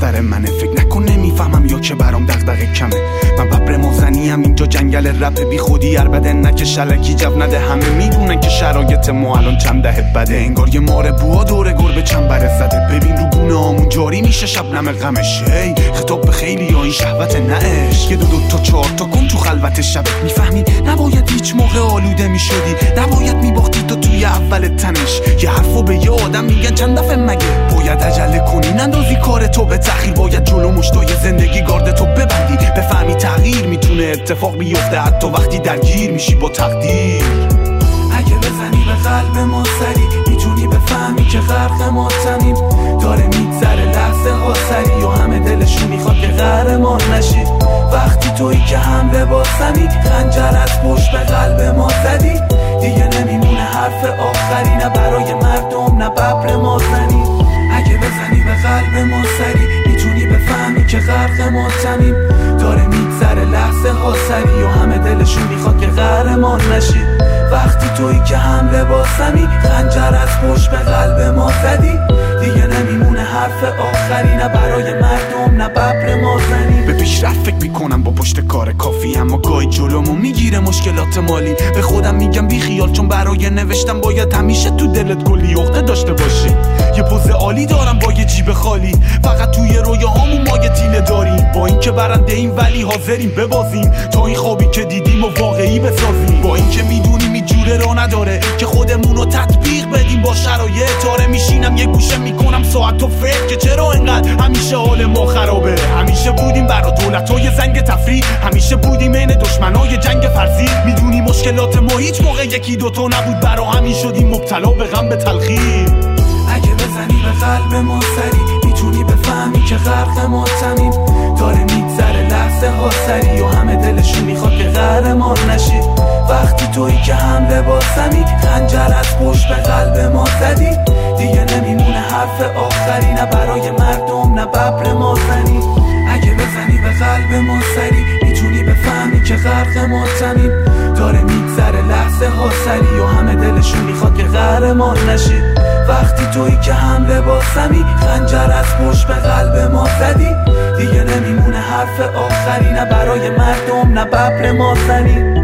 سر منه. فکر نکن نمیفهمم یا که برام دغدغه کمه. من ببر مازنیم اینجا جنگل رپ بی خودی عربده نکه شلکی جو نده. همه میدونن که شرایط ما الان چند دهه بده. انگار یه ماره بوا دور گربه چنبره زده. ببین رو گونه آمون جاری میشه شبنم غمش. هی خطاب به خیلی یا این شهوت نعش. یه دو تا چهار تا کن تو خلوت شب. میفهمی نباید هیچ موقع آلوده میشدی، نباید میباختی تو توی اول تنش. یه حرفو به یه آدم میگن چند دفعه مگه باید عجله کنی نندازی کار تو به تأخیر. باید جلو مشتای زندگی گارد تو ببندی، بفهمی تغییر میتونه اتفاق بیفته حتی وقتی درگیر میشی با تقدیر. اگه بزنی به قلب ما سری میتونی بفهمی که غرق ما تنیم. داره میگذره لحظه ها سری و همه دلشون میخواد که قهرمان نشی. وقتی تویی که هم لباسمی خنجر از پشت به قلب ما زدی. دیگه نمیمونه حرف آخری نه برای مردم نه ببر ما زنی. اگه بزنی به قلب ما سری میتونی بفهمی که غرق ما تنیم. داره میگذره لحظه ها سری و همه دلشون میخواد که قهرمان نشی. وقتی تویی که هم لباسمی خنجر از پشت به قلب ما زدی. دیگه نمیمونه حرف آخری نه برای مردم نه ببر ما زنی. به پیشرفت فکر میکنم با پشت کار کافی، اما گاهی جلومو میگیره مشکلات مالی. به خودم میگم بی خیال چون برای نوشتم باید همیشه تو دلت کلی عقده داشته باشی. یه پوز عالی دارم با یه جیب خالی، فقط توی رویاهامون ما یه تیله داریم. با اینکه برنده ایم ولی حاضریم ببازیم تا این خوابی که دیدیم و واقعی بسازیم. با اینکه میدونیم این جوره را نداره که خودمونو تطبیق بدیم با شرایط. آره میشینم یه گوشه میکنم ساعت و فکر که چرا اینقدر همیشه حال ما خرابه. همیشه بودیم برا دولتای زنگ تفریح، همیشه بودیم این دشمنای جنگ فرضی. میدونی مشکلات ما هیچ موقع یکی دوتا نبود، برا همین شدیم مبتلا به غم به تلخیر. اگه بزنی به قلب ما سری میتونی بفهمی که غرق ما تنیم. داره میگذره لحظه ها سری و همه دلشون میخواد که قهرمان نشی. وقتی تویی که هم لباسمی خنجر از پشت به قلب ما زدی. دیگه نمیمونه حرف آخری نه برای مردم نه ببر ما زنی. اگه بزنی به قلب ما سری میتونی بفهمی که غرق ما تنیم. داره میگذره لحظه ها سری و همه دلشون میخواد که قهرمان نشی. وقتی تویی که هم لباسمی خنجر از پشت به قلب ما زدی. دیگه نمیمونه حرف آخری نه برای مردم نه ببر ما زنی.